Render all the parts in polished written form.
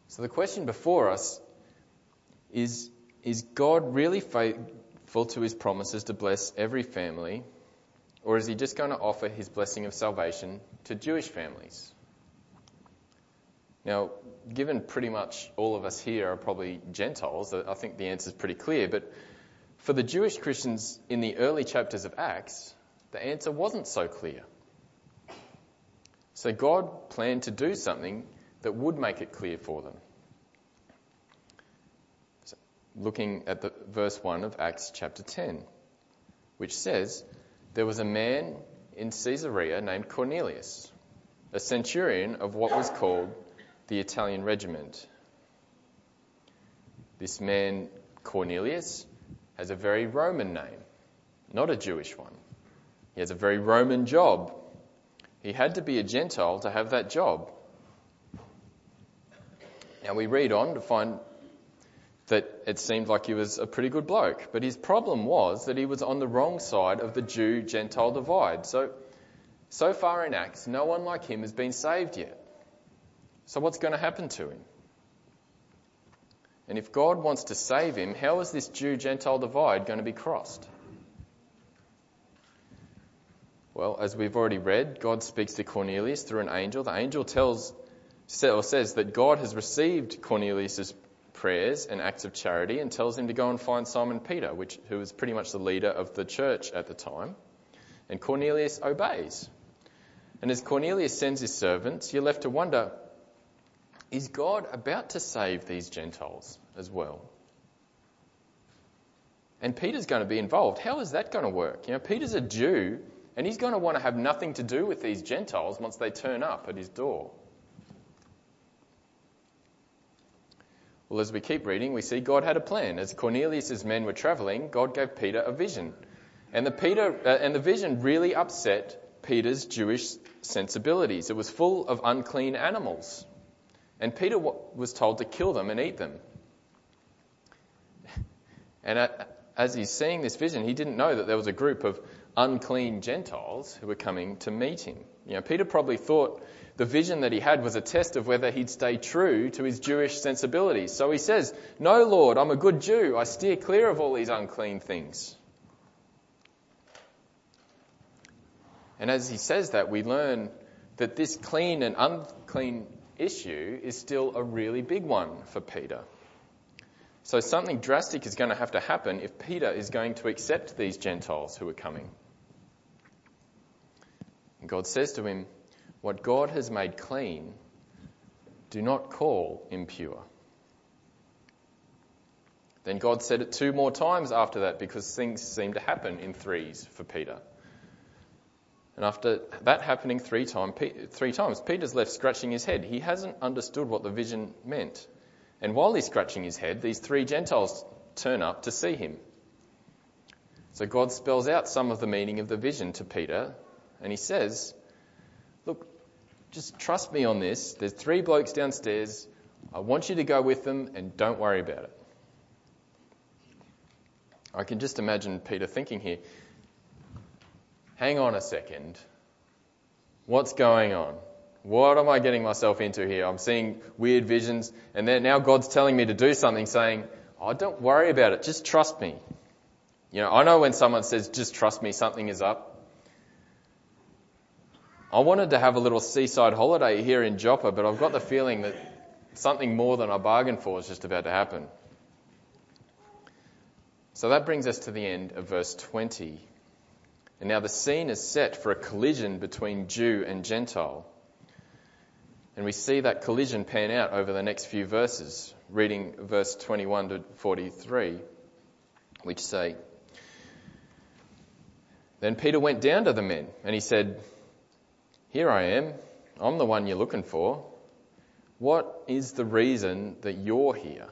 So the question before us is God really faithful to his promises to bless every family, or is he just going to offer his blessing of salvation to Jewish families? Now, given pretty much all of us here are probably Gentiles, I think the answer is pretty clear. But for the Jewish Christians in the early chapters of Acts, the answer wasn't so clear. So God planned to do something that would make it clear for them. So, looking at the verse 1 of Acts chapter 10, which says, "There was a man in Caesarea named Cornelius, a centurion of what was called the Italian regiment." This man, Cornelius, has a very Roman name, not a Jewish one. He has a very Roman job. He had to be a Gentile to have that job. Now we read on to find that it seemed like he was a pretty good bloke, but his problem was that he was on the wrong side of the Jew-Gentile divide. So far in Acts, no one like him has been saved yet. So what's going to happen to him? And if God wants to save him, how is this Jew-Gentile divide going to be crossed? Well, as we've already read, God speaks to Cornelius through an angel. The angel says that God has received Cornelius' prayers and acts of charity and tells him to go and find Simon Peter, who was pretty much the leader of the church at the time. And Cornelius obeys. And as Cornelius sends his servants, you're left to wonder, is God about to save these Gentiles as well? And Peter's going to be involved. How is that going to work? Peter's a Jew, and he's going to want to have nothing to do with these Gentiles once they turn up at his door. Well, as we keep reading, we see God had a plan. As Cornelius' men were travelling, God gave Peter a vision. And the vision really upset Peter's Jewish sensibilities. It was full of unclean animals. And Peter was told to kill them and eat them. And as he's seeing this vision, he didn't know that there was a group of unclean Gentiles who were coming to meet him. Peter probably thought the vision that he had was a test of whether he'd stay true to his Jewish sensibilities. So he says, "No, Lord, I'm a good Jew. I steer clear of all these unclean things." And as he says that, we learn that this clean and unclean issue is still a really big one for Peter. So something drastic is going to have to happen if Peter is going to accept these Gentiles who are coming. And God says to him, "What God has made clean, do not call impure." Then God said it 2 more times after that, because things seem to happen in threes for Peter. And after that happening 3 times, Peter's left scratching his head. He hasn't understood what the vision meant. And while he's scratching his head, these 3 Gentiles turn up to see him. So God spells out some of the meaning of the vision to Peter, and he says, "Look, just trust me on this. There's 3 blokes downstairs. I want you to go with them, and don't worry about it." I can just imagine Peter thinking here, hang on a second. What's going on? What am I getting myself into here? I'm seeing weird visions, and then now God's telling me to do something, saying, "Oh, don't worry about it. Just trust me." I know when someone says, "Just trust me, something is up." I wanted to have a little seaside holiday here in Joppa, but I've got the feeling that something more than I bargained for is just about to happen. So that brings us to the end of verse 20. And now the scene is set for a collision between Jew and Gentile. And we see that collision pan out over the next few verses, reading verse 21 to 43, which say, "Then Peter went down to the men, and he said, 'Here I am. I'm the one you're looking for. What is the reason that you're here?'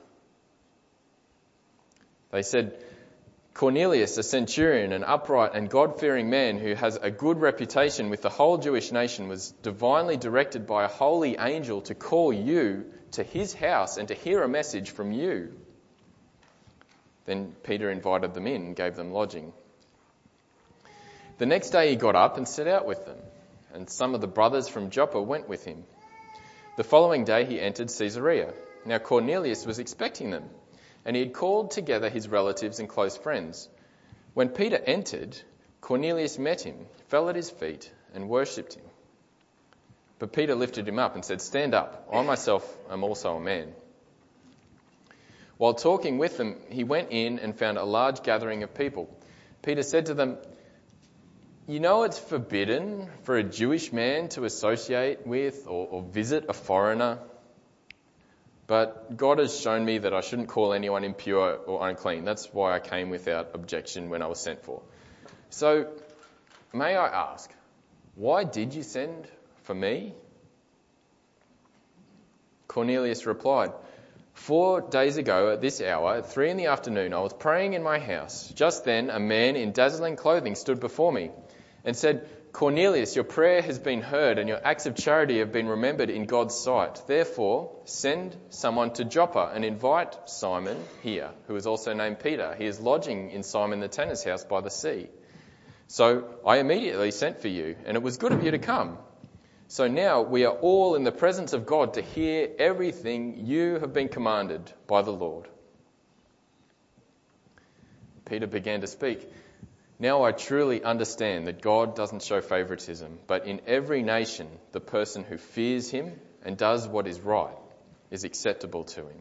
They said, 'Cornelius, a centurion, an upright and God-fearing man who has a good reputation with the whole Jewish nation, was divinely directed by a holy angel to call you to his house and to hear a message from you.' Then Peter invited them in and gave them lodging. The next day he got up and set out with them, and some of the brothers from Joppa went with him. The following day he entered Caesarea. Now Cornelius was expecting them, and he had called together his relatives and close friends. When Peter entered, Cornelius met him, fell at his feet, and worshipped him. But Peter lifted him up and said, "Stand up, I myself am also a man." While talking with them, he went in and found a large gathering of people. Peter said to them, "You know it's forbidden for a Jewish man to associate with or visit a foreigner. But God has shown me that I shouldn't call anyone impure or unclean. That's why I came without objection when I was sent for. So, may I ask, why did you send for me?" Cornelius replied, 4 days ago at this hour, at 3 PM, I was praying in my house. Just then, a man in dazzling clothing stood before me and said, 'Cornelius, your prayer has been heard and your acts of charity have been remembered in God's sight. Therefore, send someone to Joppa and invite Simon here, who is also named Peter. He is lodging in Simon the tanner's house by the sea.' So I immediately sent for you, and it was good of you to come. So now we are all in the presence of God to hear everything you have been commanded by the Lord." Peter began to speak. "Now I truly understand that God doesn't show favoritism, but in every nation, the person who fears him and does what is right is acceptable to him."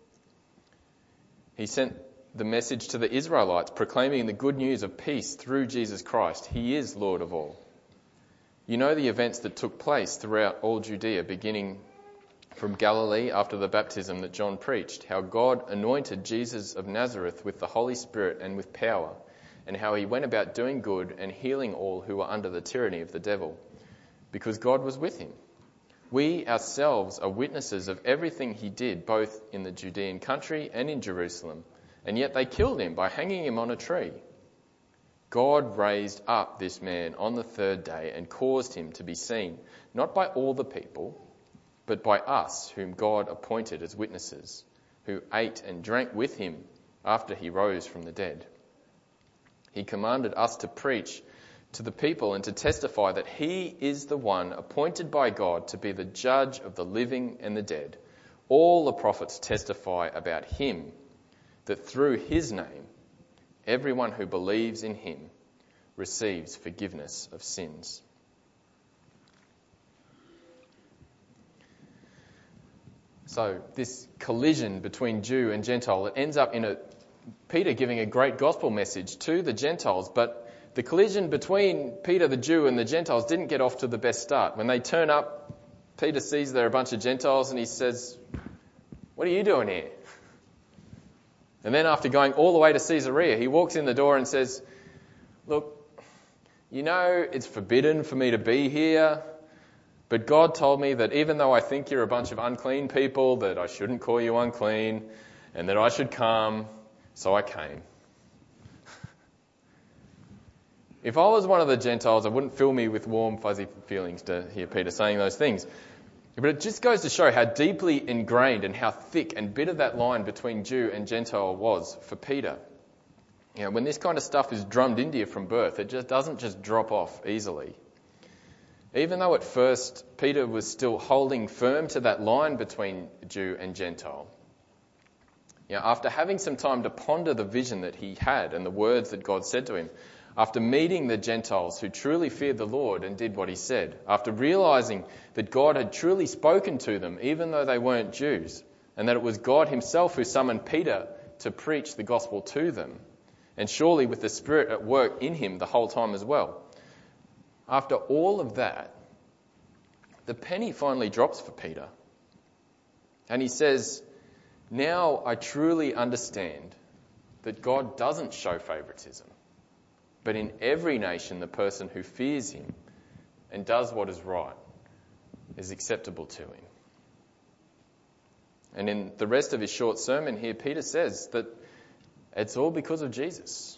He sent the message to the Israelites, proclaiming the good news of peace through Jesus Christ. He is Lord of all. You know the events that took place throughout all Judea, beginning from Galilee after the baptism that John preached, how God anointed Jesus of Nazareth with the Holy Spirit and with power, and how he went about doing good and healing all who were under the tyranny of the devil, because God was with him. We ourselves are witnesses of everything he did, both in the Judean country and in Jerusalem, and yet they killed him by hanging him on a tree. God raised up this man on the 3rd day and caused him to be seen, not by all the people, but by us whom God appointed as witnesses, who ate and drank with him after he rose from the dead. He commanded us to preach to the people and to testify that he is the one appointed by God to be the judge of the living and the dead. All the prophets testify about him, that through his name, everyone who believes in him receives forgiveness of sins." So this collision between Jew and Gentile, it ends up in Peter giving a great gospel message to the Gentiles, but the collision between Peter the Jew and the Gentiles didn't get off to the best start. When they turn up, Peter sees they're a bunch of Gentiles and he says, "What are you doing here?" And then after going all the way to Caesarea, he walks in the door and says, "Look, you know it's forbidden for me to be here, but God told me that even though I think you're a bunch of unclean people, that I shouldn't call you unclean and that I should come, so I came." If I was one of the Gentiles, it wouldn't fill me with warm, fuzzy feelings to hear Peter saying those things. But it just goes to show how deeply ingrained and how thick and bitter that line between Jew and Gentile was for Peter. You know, when this kind of stuff is drummed into you from birth, it just doesn't just drop off easily. Even though at first Peter was still holding firm to that line between Jew and Gentile, you know, after having some time to ponder the vision that he had and the words that God said to him, after meeting the Gentiles who truly feared the Lord and did what he said, after realizing that God had truly spoken to them even though they weren't Jews, and that it was God himself who summoned Peter to preach the gospel to them, and surely with the Spirit at work in him the whole time as well. After all of that, the penny finally drops for Peter. And he says, "Now I truly understand that God doesn't show favoritism, but in every nation the person who fears him and does what is right is acceptable to him." And in the rest of his short sermon here, Peter says that it's all because of Jesus.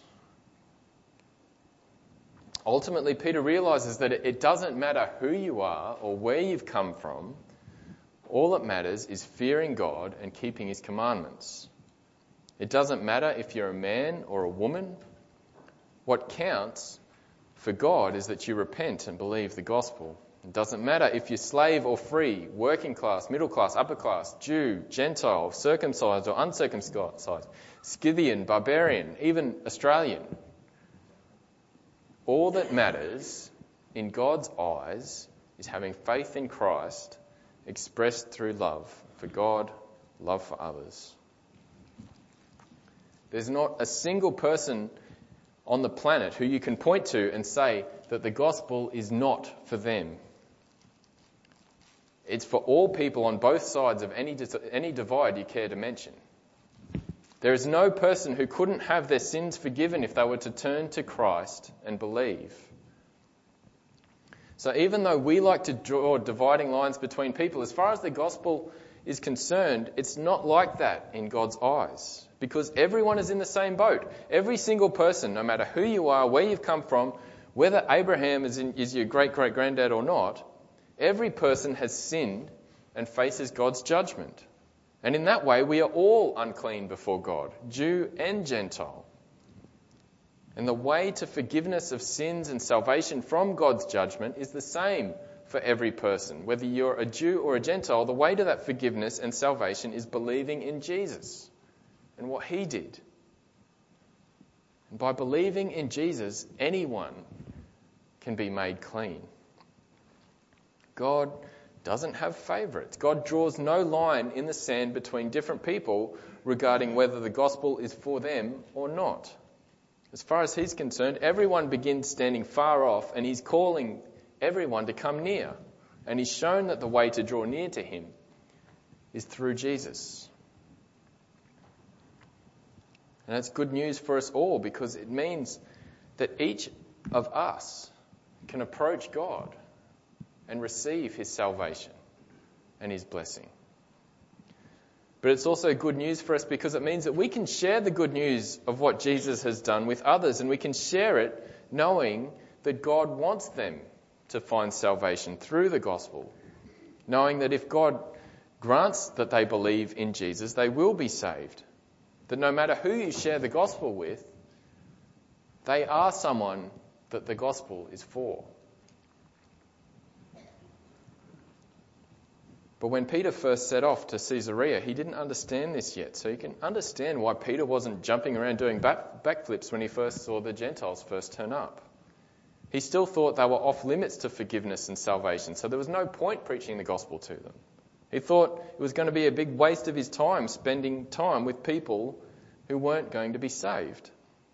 Ultimately, Peter realizes that it doesn't matter who you are or where you've come from. All that matters is fearing God and keeping his commandments. It doesn't matter if you're a man or a woman. What counts for God is that you repent and believe the gospel It doesn't matter if you're slave or free, working class, middle class, upper class, Jew, Gentile, circumcised or uncircumcised, Scythian, barbarian, even Australian. All that matters in God's eyes is having faith in Christ expressed through love for God, love for others. There's not a single person on the planet who you can point to and say that the gospel is not for them. It's for all people on both sides of any divide you care to mention. There is no person who couldn't have their sins forgiven if they were to turn to Christ and believe. So even though we like to draw dividing lines between people, as far as the gospel is concerned, it's not like that in God's eyes. Because everyone is in the same boat. Every single person, no matter who you are, where you've come from, whether Abraham is your great-great-granddad or not, every person has sinned and faces God's judgment. And in that way, we are all unclean before God, Jew and Gentile. And the way to forgiveness of sins and salvation from God's judgment is the same for every person. Whether you're a Jew or a Gentile, the way to that forgiveness and salvation is believing in Jesus and what he did. And by believing in Jesus, anyone can be made clean. God doesn't have favourites. God draws no line in the sand between different people regarding whether the gospel is for them or not. As far as he's concerned, everyone begins standing far off, and he's calling everyone to come near. And he's shown that the way to draw near to him is through Jesus. And that's good news for us all, because it means that each of us can approach God and receive his salvation and his blessing. But it's also good news for us because it means that we can share the good news of what Jesus has done with others, and we can share it knowing that God wants them to find salvation through the gospel, knowing that if God grants that they believe in Jesus, they will be saved. That no matter who you share the gospel with, they are someone that the gospel is for. But when Peter first set off to Caesarea, he didn't understand this yet. So you can understand why Peter wasn't jumping around doing backflips when he first saw the Gentiles first turn up. He still thought they were off limits to forgiveness and salvation, so there was no point preaching the gospel to them. He thought it was going to be a big waste of his time spending time with people who weren't going to be saved.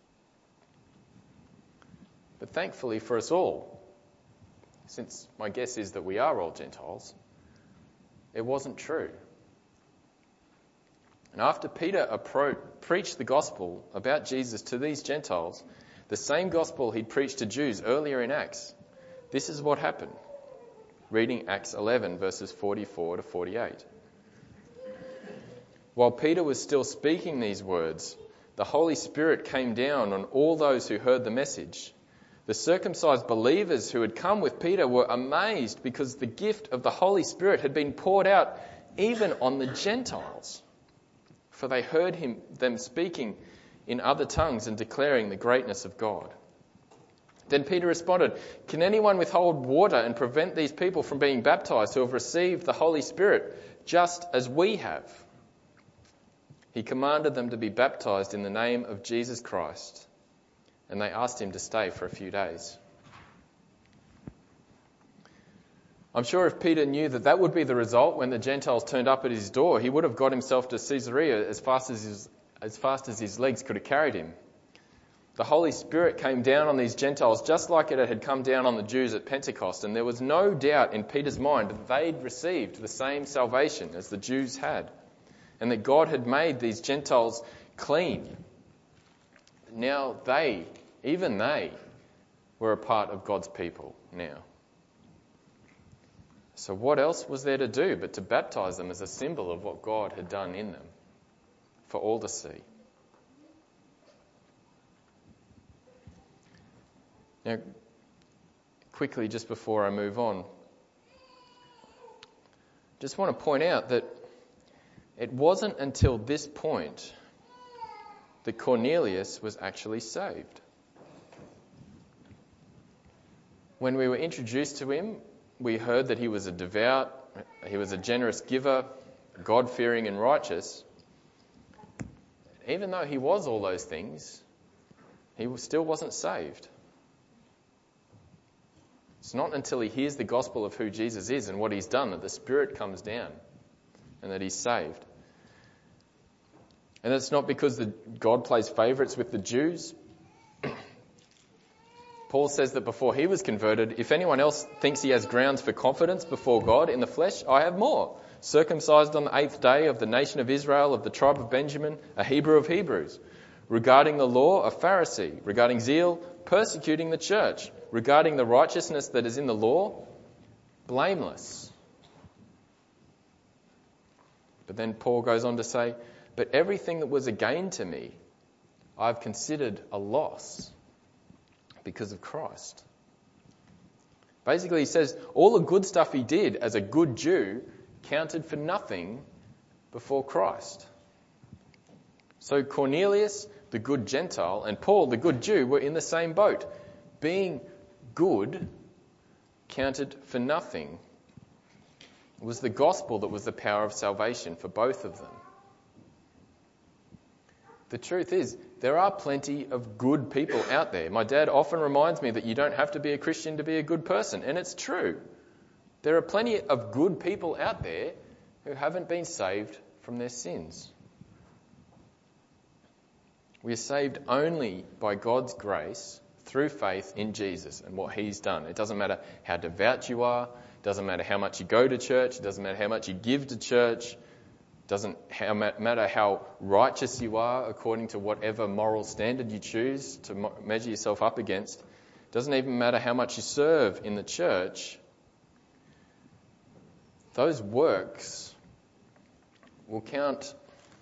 But thankfully for us all, since my guess is that we are all Gentiles, it wasn't true. And after Peter preached the gospel about Jesus to these Gentiles, the same gospel he'd preached to Jews earlier in Acts, this is what happened. Reading Acts 11, verses 44 to 48. While Peter was still speaking these words, the Holy Spirit came down on all those who heard the message. The circumcised believers who had come with Peter were amazed because the gift of the Holy Spirit had been poured out even on the Gentiles. For they heard them speaking in other tongues and declaring the greatness of God. Then Peter responded, "Can anyone withhold water and prevent these people from being baptized who have received the Holy Spirit just as we have?" He commanded them to be baptized in the name of Jesus Christ. And they asked him to stay for a few days. I'm sure if Peter knew that that would be the result when the Gentiles turned up at his door, he would have got himself to Caesarea as fast as his legs could have carried him. The Holy Spirit came down on these Gentiles just like it had come down on the Jews at Pentecost, and there was no doubt in Peter's mind that they'd received the same salvation as the Jews had, and that God had made these Gentiles clean. Now even they, were a part of God's people now. So what else was there to do but to baptize them as a symbol of what God had done in them for all to see? Now, quickly, just before I move on, just want to point out that it wasn't until this point that Cornelius was actually saved. When we were introduced to him we heard that he was a devout, he was a generous giver, God-fearing and righteous, even though he was all those things, he still wasn't saved. It's not until he hears the gospel of who Jesus is and what he's done that the Spirit comes down and that he's saved. And that's not because God plays favourites with the Jews. Paul says that before he was converted, if anyone else thinks he has grounds for confidence before God in the flesh, I have more. Circumcised on the 8th day, of the nation of Israel, of the tribe of Benjamin, a Hebrew of Hebrews. Regarding the law, a Pharisee. Regarding zeal, persecuting the church. Regarding the righteousness that is in the law, blameless. But then Paul goes on to say, but everything that was a gain to me, I've considered a loss because of Christ. Basically, he says all the good stuff he did as a good Jew counted for nothing before Christ. So Cornelius, the good Gentile, and Paul, the good Jew, were in the same boat. Being good counted for nothing. It was the gospel that was the power of salvation for both of them. The truth is, there are plenty of good people out there. My dad often reminds me that you don't have to be a Christian to be a good person, and it's true. There are plenty of good people out there who haven't been saved from their sins. We are saved only by God's grace through faith in Jesus and what he's done. It doesn't matter how devout you are, it doesn't matter how much you go to church, it doesn't matter how much you give to church, doesn't matter how righteous you are according to whatever moral standard you choose to measure yourself up against. Doesn't even matter how much you serve in the church. Those works will count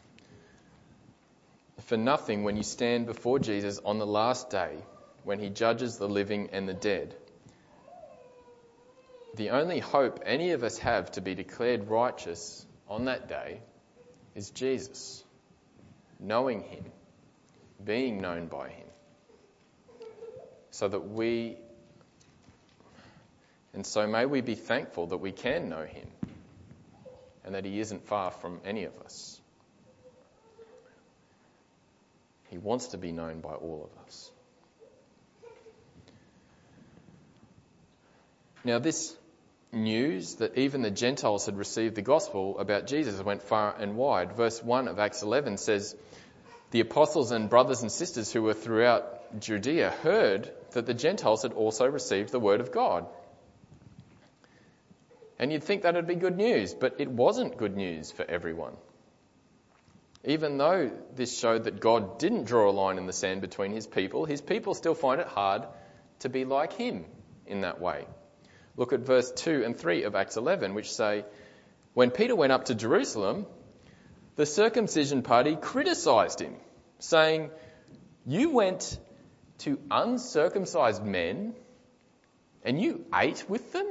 for nothing when you stand before Jesus on the last day, when he judges the living and the dead. The only hope any of us have to be declared righteous on that day is Jesus, knowing him, being known by him, so may we be thankful that we can know him and that he isn't far from any of us. He wants to be known by all of us. Now, this news that even the Gentiles had received the gospel about Jesus went far and wide. Verse 1 of Acts 11 says, the apostles and brothers and sisters who were throughout Judea heard that the Gentiles had also received the word of God. And you'd think that would be good news, but it wasn't good news for everyone. Even though this showed that God didn't draw a line in the sand between his people still find it hard to be like him in that way. Look at verse 2 and 3 of Acts 11, which say, when Peter went up to Jerusalem, the circumcision party criticised him, saying, you went to uncircumcised men and you ate with them?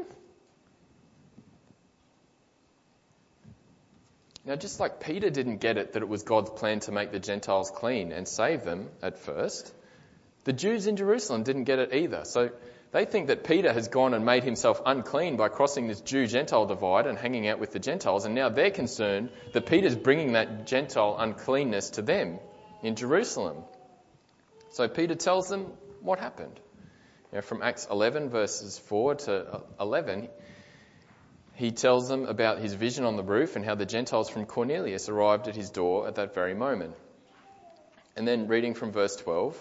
Now, just like Peter didn't get it that it was God's plan to make the Gentiles clean and save them at first, the Jews in Jerusalem didn't get it either. So they think that Peter has gone and made himself unclean by crossing this Jew-Gentile divide and hanging out with the Gentiles, and now they're concerned that Peter's bringing that Gentile uncleanness to them in Jerusalem. So Peter tells them what happened. From Acts 11 verses 4 to 11, he tells them about his vision on the roof and how the Gentiles from Cornelius arrived at his door at that very moment. And then reading from verse 12,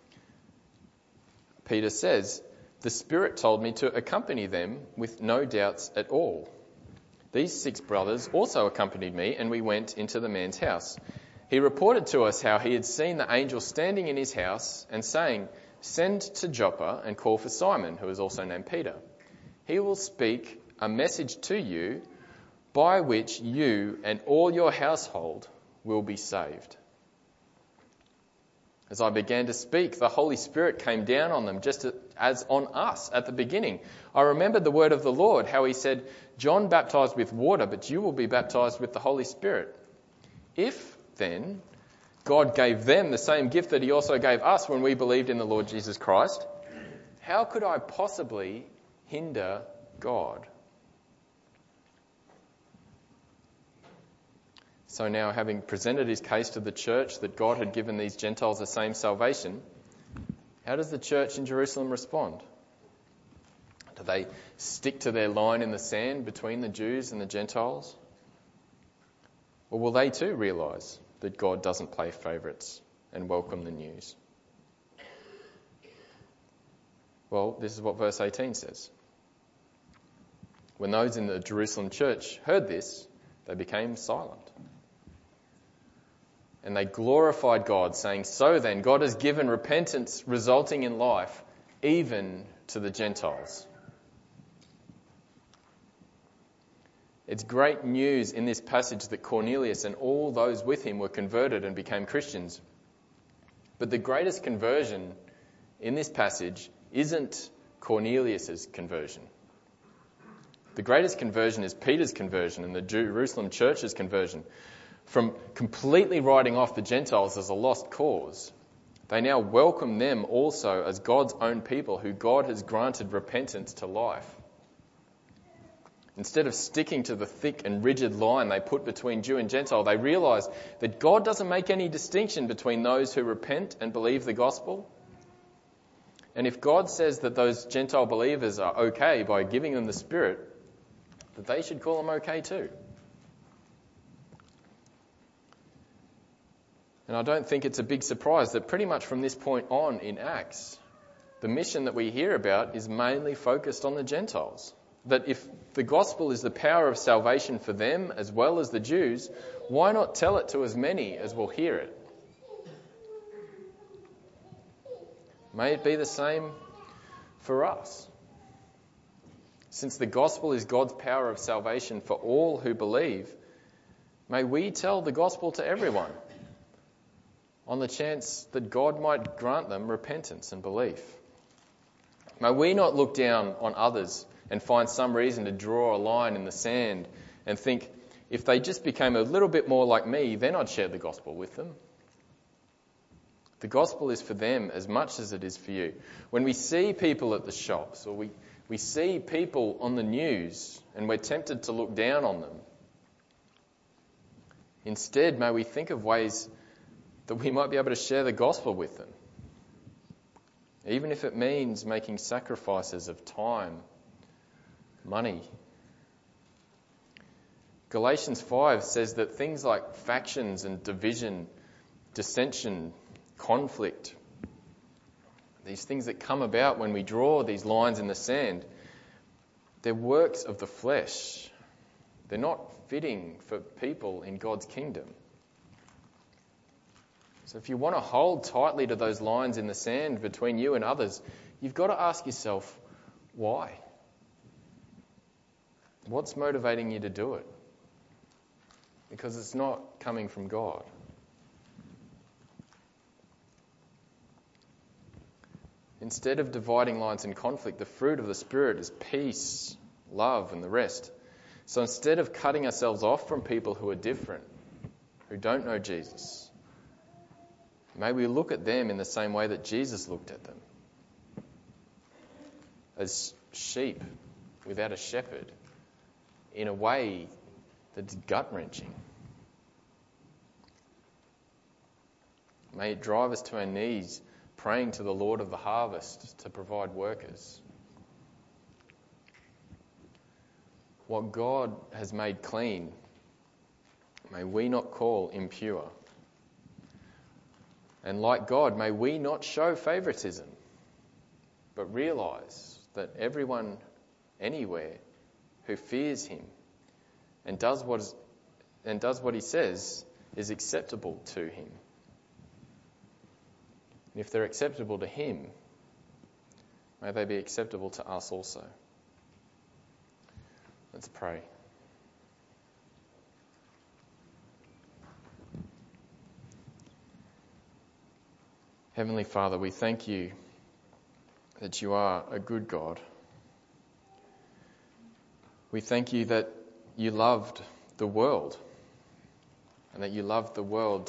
Peter says, the Spirit told me to accompany them with no doubts at all. These 6 brothers also accompanied me, and we went into the man's house. He reported to us how he had seen the angel standing in his house and saying, send to Joppa and call for Simon, who is also named Peter. He will speak a message to you by which you and all your household will be saved. As I began to speak, the Holy Spirit came down on them just as on us at the beginning. I remembered the word of the Lord, how he said, John baptized with water, but you will be baptized with the Holy Spirit. If, then, God gave them the same gift that he also gave us when we believed in the Lord Jesus Christ, how could I possibly hinder God? So now, having presented his case to the church that God had given these Gentiles the same salvation, how does the church in Jerusalem respond? Do they stick to their line in the sand between the Jews and the Gentiles? Or will they too realise that God doesn't play favourites and welcome the news? Well, this is what verse 18 says. When those in the Jerusalem church heard this, they became silent. And they glorified God, saying, "So then, God has given repentance resulting in life, even to the Gentiles." It's great news in this passage that Cornelius and all those with him were converted and became Christians. But the greatest conversion in this passage isn't Cornelius's conversion. The greatest conversion is Peter's conversion and the Jerusalem church's conversion. From completely writing off the Gentiles as a lost cause, they now welcome them also as God's own people who God has granted repentance to life. Instead of sticking to the thick and rigid line they put between Jew and Gentile, they realise that God doesn't make any distinction between those who repent and believe the gospel. And if God says that those Gentile believers are okay by giving them the Spirit, that they should call them okay too. And I don't think it's a big surprise that pretty much from this point on in Acts, the mission that we hear about is mainly focused on the Gentiles. That if the gospel is the power of salvation for them as well as the Jews, why not tell it to as many as will hear it? May it be the same for us. Since the gospel is God's power of salvation for all who believe, may we tell the gospel to everyone on the chance that God might grant them repentance and belief. May we not look down on others and find some reason to draw a line in the sand and think, if they just became a little bit more like me, then I'd share the gospel with them. The gospel is for them as much as it is for you. When we see people at the shops or we see people on the news and we're tempted to look down on them, instead may we think of ways that we might be able to share the gospel with them, even if it means making sacrifices of time, money. Galatians 5 says that things like factions and division, dissension, conflict, these things that come about when we draw these lines in the sand, they're works of the flesh. They're not fitting for people in God's kingdom. So if you want to hold tightly to those lines in the sand between you and others, you've got to ask yourself, why? What's motivating you to do it? Because it's not coming from God. Instead of dividing lines in conflict, the fruit of the Spirit is peace, love, and the rest. So instead of cutting ourselves off from people who are different, who don't know Jesus, may we look at them in the same way that Jesus looked at them, as sheep without a shepherd, in a way that's gut-wrenching. May it drive us to our knees, praying to the Lord of the harvest to provide workers. What God has made clean, may we not call impure. And like God, may we not show favouritism, but realise that everyone, anywhere, who fears Him and does what He says is acceptable to Him. And if they're acceptable to Him, may they be acceptable to us also. Let's pray. Heavenly Father, we thank you that you are a good God. We thank you that you loved the world and that you loved the world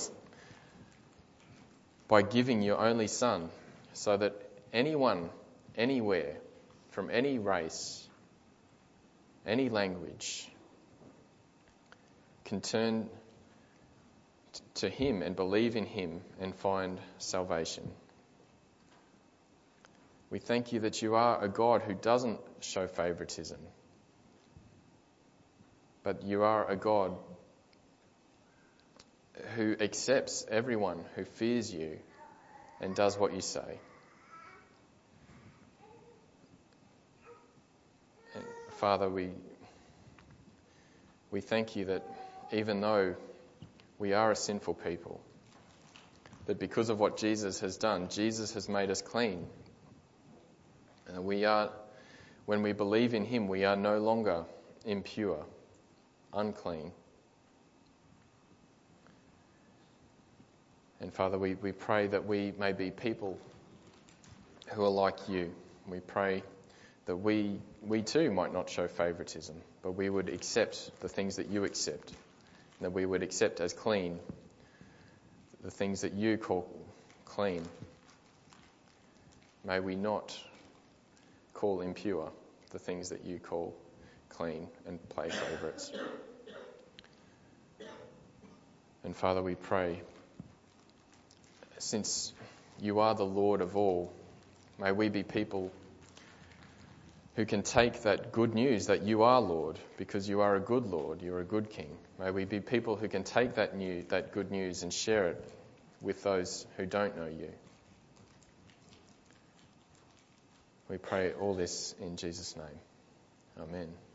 by giving your only Son so that anyone, anywhere, from any race, any language, can turn to him and believe in him and find salvation. We thank you that you are a God who doesn't show favoritism, but you are a God who accepts everyone who fears you and does what you say. And Father, we thank you that even though we are a sinful people, that because of what Jesus has done, Jesus has made us clean. And when we believe in him, we are no longer impure, unclean. And Father, we pray that we may be people who are like you. We pray that we too might not show favoritism, but we would accept the things that you accept, and that we would accept as clean the things that you call clean. May we not call impure the things that you call clean and play favourites. And Father, we pray, since you are the Lord of all, may we be people who can take that good news that you are Lord, because you are a good Lord, you're a good King. May we be people who can take that good news and share it with those who don't know you. We pray all this in Jesus' name. Amen.